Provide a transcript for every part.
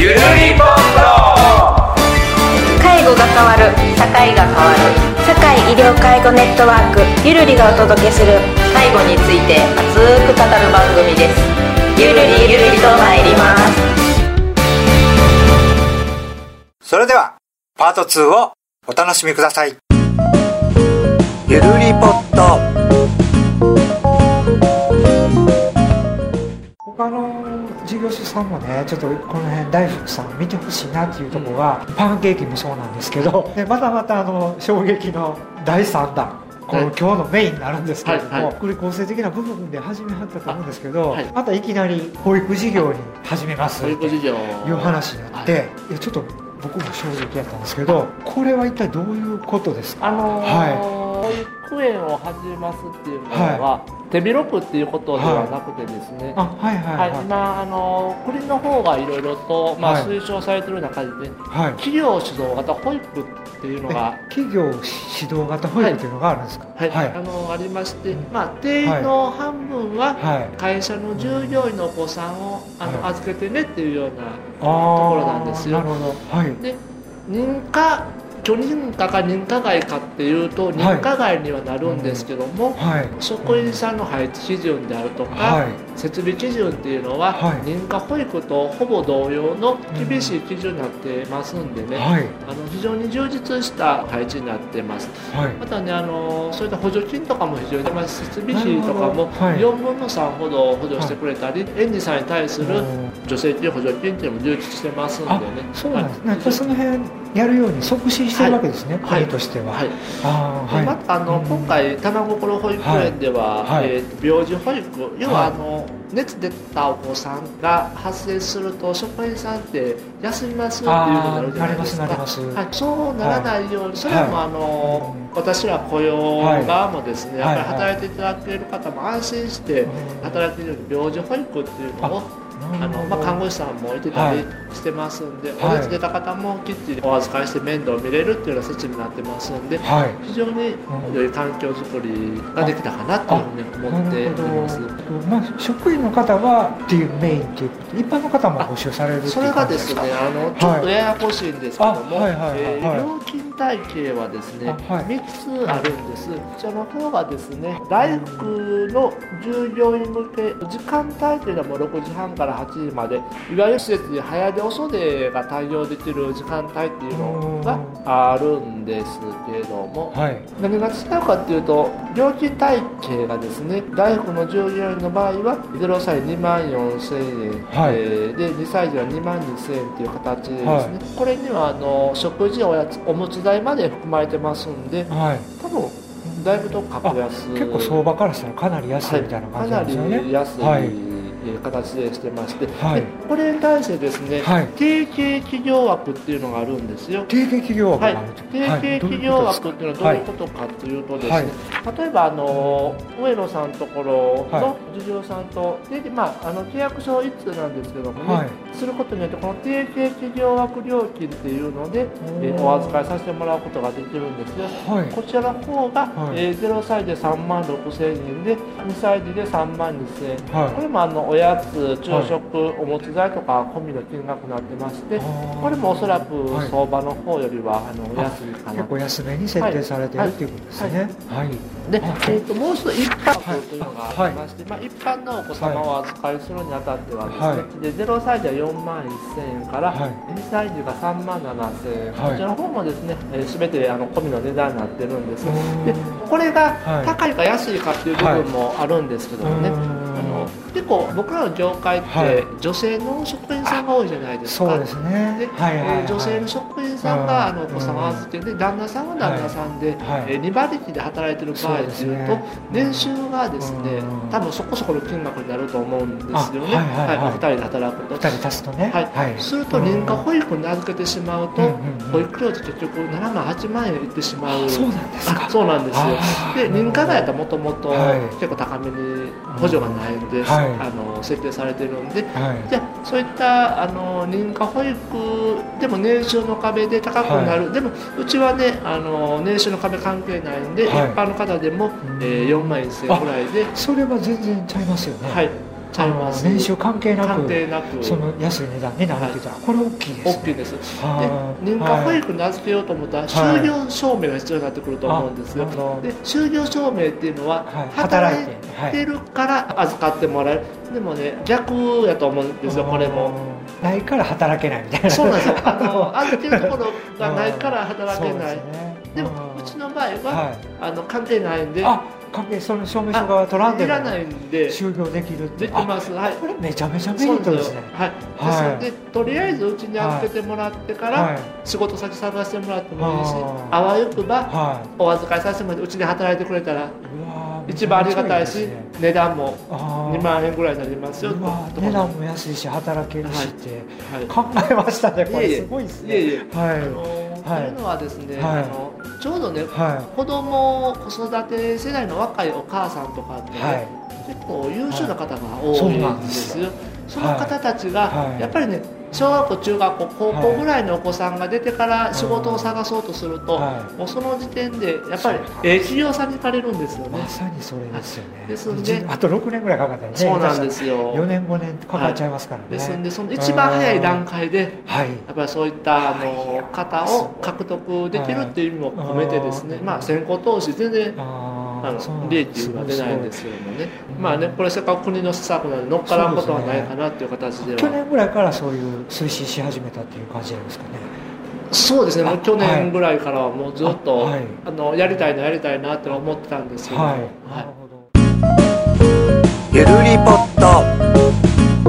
ゆるりぽんと介護が変わる、社会が変わる、社会医療介護ネットワークゆるりがお届けする介護について熱く語る番組です。ゆるりゆるりと参ります。 それではパート2をお楽しみください。ゆるりぽっと。 他の事業者さんもね、ちょっとこの辺大福さん見てほしいなっていうところが、パンケーキもそうなんですけど、でまた衝撃の第3弾、この今日のメインになるんですけれども、福利厚生的な部分で始めはったと思うんですけど、またいきなり保育事業に始めますっていう話になって、いやちょっと僕も衝撃やったんですけど、これは一体どういうことですか？ 保育園を始めますっていうのは、手広くっていうことではなくてですね、今国の方がいろいろと、推奨されている中で、企業主導型保育っていうのが、 企業指導型保育っていうのがあるんですか？ ありまして、定員の半分は会社の従業員のお子さんを預けてねっていうようなところなんですよ。 なるほど。 で、許認可か認可外かっていうと認可外にはなるんですけども、職員さんの配置基準であるとか、設備基準っていうのは、認可保育とほぼ同様の厳しい基準になってますんでね、非常に充実した配置になってます。またね、そういった補助金とかも非常に、設備費とかも4分の3ほど補助してくれたり、園児さんに対する助成金補助金っていうのも充実してますんでね。 そうなんですね。やっぱりその辺やるように促進してるわけですね、国としては。 また今回玉心保育園では、病児保育、要は熱出たお子さんが発生すると職員さんって休みますっていうふうになるじゃないですか。そうならないように、それも私ら雇用側もですね、やっぱり働いていただける方も安心して働けるように病児保育っていうのを看護師さんもいてたりしてますんで、お熱出た方もきっちりお預かりして面倒を見れるっていうような設置になってますんで、非常に良い環境づくりができたかなというふうに思っています。 職員の方はっていうメインっていうこと、一般の方も募集されるっていうそれがですね、ちょっとややこしいんですけども、料金体系はですね、3つあるんです。こちらの方がですね、大福の従業員向け、時間帯というのはもう6時半から8時まで、いわゆる施設に早出遅出が対応できる時間帯っていうのがあるんですけれども、何が違うかっていうと、料金体系がですね、大福の従業員の場合は0歳24,000円、で2歳児は22,000円っていう形でですね、これには食事、おやつ、おむつ代まで含まれてますんで、多分だいぶと格安、 結構相場からしたらかなり安いみたいな感じなんですよね。 かなり安い形でしてまして、でこれに対してですね、提携企業枠っていうのがあるんですよ。 提携企業枠がある提携企業枠っていうのはどういうことかというとですね、例えば上野さんのところの事業さんと契約書一通なんですけどもね、することによってこの提携企業枠料金っていうのでお預かりさせてもらうことができるんですよ。こちらの方が0歳で36,000円で2歳児で32,000円、これもおやつ、朝食、おむつ代とか込みの金額になってまして、これもおそらく相場の方よりは安いかな。 結構安めに設定されているということですね。 で、もう一度一般というのがありまして、一般のお子様をお預かりするにあたってはですね、0歳児は41,000円から2歳児が37,000円、こちらの方もですね、全て込みの値段になってるんです。で、これが高いか安いかっていう部分もあるんですけどもね、結構僕らの業界って女性の職員さんが多いじゃないですか。 そうですね。 で、女性の職員さんがお子様を預けて、旦那さんは旦那さんで2馬力で働いてる場合っていうと、年収がですね、多分そこそこの金額になると思うんですよね。2人で働くと。 2人足すとね。 すると認可保育に預けてしまうと、保育料って結局7万8万円いってしまう。 そうなんですか。 そうなんですよ。で、認可外やったらもともと結構高めに補助がないんで、設定されてるんで、じゃあそういった認可保育でも年収の壁で高くなる、でもうちはね年収の壁関係ないんで、一般の方でも4万1000円ぐらいで、 それは全然ちゃいますよね。 ちゃいます。 年収関係なくその安い値段になるって言ったら、これ大きいですね。 大きいです。で、認可保育に預けようと思ったら就業証明が必要になってくると思うんですよ。で、就業証明っていうのは働いてるから預かってもらえる。でもね、逆やと思うんですよ、これも。 ないから働けないみたいな。 そうなんですよ。預けるところがないから働けない。でもうちの場合は関係ないんで。 関係その証明書が取らんでもいらないんで就業できるって。 できます。はい。 これめちゃめちゃメリットですね。 はい。ですのでとりあえずうちに預けてもらってから仕事先探してもらってもいいし、あわよくばお預かりさせてもらってうちで働いてくれたら一番ありがたいし、値段も2万円ぐらいになりますよ。 値段も安いし働けるしって考えましたね。これすごいですね。 というのはですね、ちょうどね、子供子育て世代の若いお母さんとかってね、結構優秀な方が多いんですよ。その方たちがやっぱりね、小学校中学校高校ぐらいのお子さんが出てから仕事を探そうとすると、もうその時点でやっぱり企業さんに行かれるんですよね。 まさにそれですよね。 ですんであと6年ぐらいかかったりね。 そうなんですよ。 4年5年かかっちゃいますからね。 ですんでその一番早い段階でやっぱりそういった方を獲得できるっていう意味も込めてですね、まあ先行投資全然利益が出ないんですけどもね、まあね、これせっかく国の施策なので乗っからんことはないかなっていう形では。 去年ぐらいからそういう推進し始めたっていう感じなんですかね。 そうですね、もう去年ぐらいからはもうずっとやりたいなって思ってたんですけども、 ゆるりポット。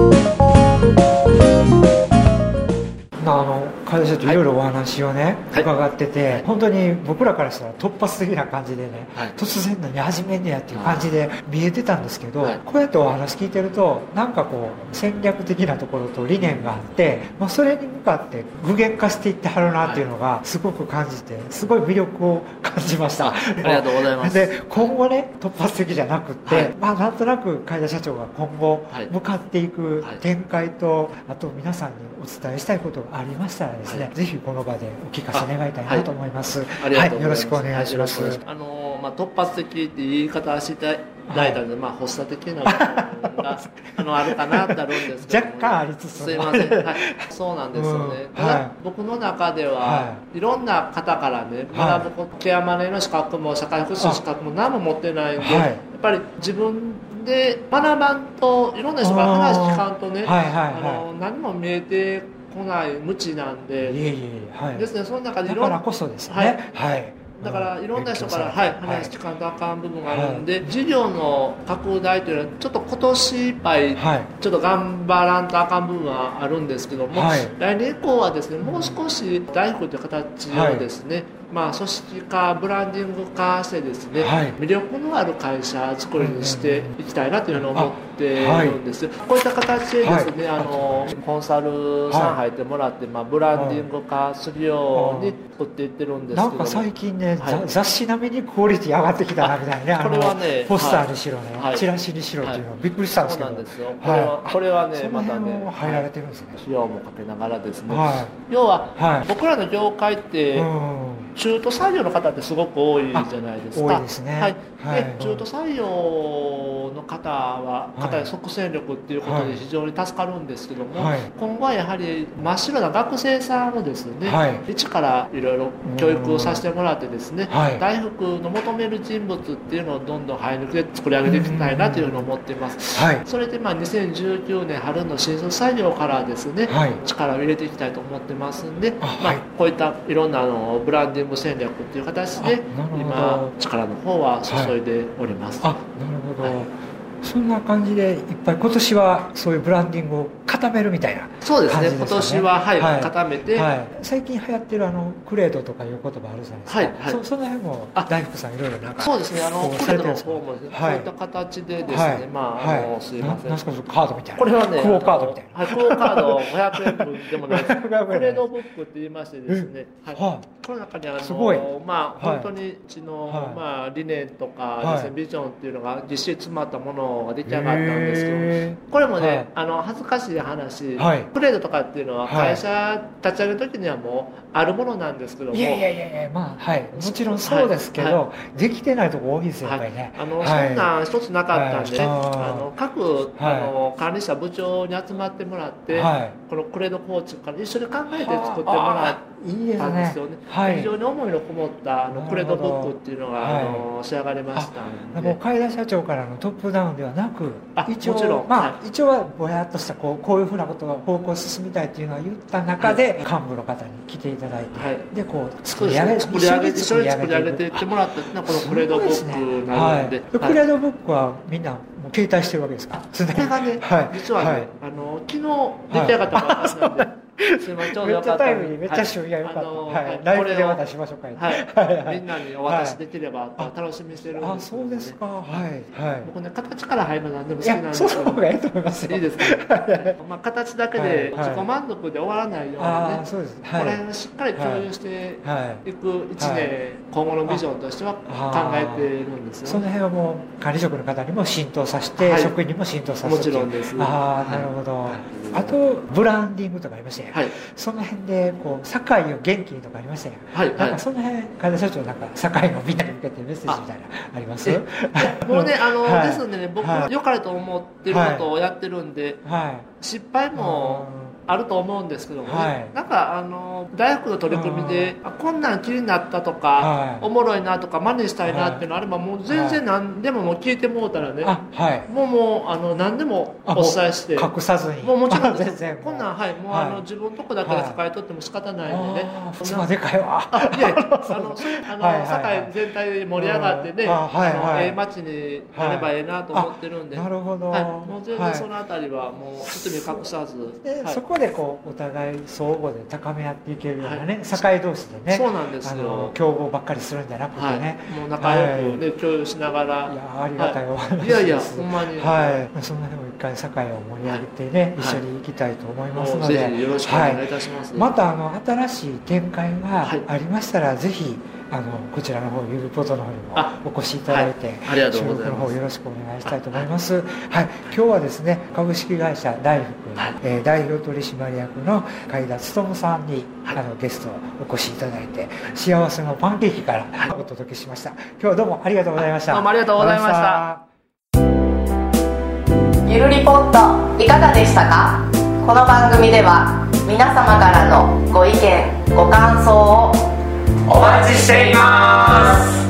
会社といろいろお話をね、伺ってて、本当に僕らからしたら突発的な感じでね、突然何始めんねやっていう感じで見えてたんですけど、こうやってお話聞いてるとなんかこう戦略的なところと理念があって、それに向かって具現化していってはるなっていうのがすごく感じて、すごい魅力を感じました。 ありがとうございます。 で、今後ね、突発的じゃなくって、なんとなく海田社長が今後向かっていく展開と、あと皆さんにお伝えしたいことがありましたらですね、ぜひこの場でお聞かせ願いたいなと思います。よろしくお願いします。 突発的って言い方していただいたので、発作的なのがあるかなってあるんですけど、 若干ありつつ、 すいません、そうなんですよね。ただ僕の中ではいろんな方からね、学ぶこと、ケアマネの資格も社会福祉の資格も何も持ってないんで、やっぱり自分で学ばんと、いろんな人から話聞かんとね、何も見えてこない無知なんで、ですね、その中でいろんな、 だからこそですね。 だからいろんな人から話聞かんとあかん部分があるんで、事業の拡大というのはちょっと今年いっぱいちょっと頑張らんとあかん部分はあるんですけども、来年以降はですね、もう少し大福という形をですね、組織化、ブランディング化してですね、魅力のある会社作りにしていきたいなというふうに思っているんです。こういった形でですね、コンサルさん入ってもらって、ブランディング化するように作っていってるんですけども、 なんか最近ね、雑誌並みにクオリティ上がってきたなみたいなね、 これはね、 ポスターにしろね、チラシにしろっていうのびっくりしたんですけど、 そうなんですよ。これはね、またね、 入られてるんですね。 費用もかけながらですね、要は僕らの業界って中途採用の方ってすごく多いじゃないですか。 多いですね。 で、中途採用の方は即戦力っていうことで非常に助かるんですけども、今後はやはり真っ白な学生さんをですね、一からいろいろ教育をさせてもらってですね、大福の求める人物っていうのをどんどん生え抜きで作り上げていきたいなというふうに思っています。それで2019年春の新卒採用からですね、力を入れていきたいと思ってますんで、こういったいろんなブランディング戦略っていう形で今力の方は注いでおります。 なるほど。そんな感じでいっぱい今年はそういうブランディングを固めるみたいな感じですかね。 そうですね、今年は固めて、 最近流行ってるクレードとかいう言葉あるじゃないですか。その辺も大福さんいろいろなんかそうですね、クレードの方もそういった形でですね、すいません、 何すかカードみたいな、 これはね、 クオカードみたいな、 クオカード500円分でもないですクレードブックって言いましてですね、この中に本当にうちの理念とかですね、ビジョンっていうのがぎっしり詰まったもののが出来上がったんですけど、これもね、恥ずかしい話、プレードとかっていうのは会社立ち上げる時にはもうあるものなんですけども、 いやまあもちろんそうですけど、できてないとこ多いですよやっぱりね。 そんなん一つなかったんで、各管理者部長に集まってもらって、このクレード構築から一緒に考えて作ってもらったんですよね。非常に思いのこもったクレードブックっていうのが仕上がりましたので、 もう海田社長からのトップダウンではなく、一応はぼやっとしたこういうふうなことが方向進みたいっていうのは言った中で、幹部の方に来ていただいて、でこう作り上げていってもらったのがこのクレードブックなので、 クレードブックはみんな携帯してるわけですか？ それがね、実はね、昨日出来上がったばっかりなんで。すみません、ちょうどよかった。 めっちゃ旬やよかった。ライブで渡しましょうか。 みんなにお渡しできれば楽しみにしてるんです。 あ、そうですか。 僕ね、形から入るのなんでも好きなんですけど。 その方がいいと思いますよ。 いいですか。まあ形だけで自己満足で終わらないようにね。これしっかり共有していく1年、今後のビジョンとしては考えているんですよ。 その辺はもう管理職の方にも浸透させて、職員にも浸透させて。 もちろんです。 ああ、なるほど。あとブランディングとかありましたよ。その辺でこう堺を元気にとかありましたよ。なんかその辺海田社長なんか堺のみんなに向けてメッセージみたいなあります？ もうねですのでね、僕良かれと思ってることをやってるんで、失敗もあると思うんですけどもね、なんか大福の取り組みでこんなん気になったとか、おもろいなとか真似したいなっていうのあれば、もう全然何でももう聞いてもうたらね、もう何でもお伝えして、 隠さずに、 もうもちろん全然こんなんもう自分のとこだけで使い取っても仕方ないんでね。 そんなでかいわ。 いや堺全体で盛り上がってね、街になればいいなと思ってるんで、 なるほど。 もう全然そのあたりはもう包み隠さず。 そこでこうお互い相互で高め合っていけるようなね、堺同士でね、 そうなんですよ。 競合ばっかりするんじゃなくてね、 もう仲良くね共有しながら、 いやありがたいお話です。 いやほんまに、 その辺も一回堺を盛り上げてね、一緒に行きたいと思いますので、 ぜひよろしくお願いいたします。 また新しい展開がありましたら、ぜひこちらの方ゆるポトの方にもお越しいただいて、収録の方よろしくお願いしたいと思います。今日はですね、株式会社大福の代表取締役の海田勉さんにゲストをお越しいただいて、幸せのパンケーキからお届けしました。今日はどうもありがとうございました。 どうもありがとうございました。 ゆるリポットいかがでしたか？この番組では皆様からのご意見ご感想をお待ちしています。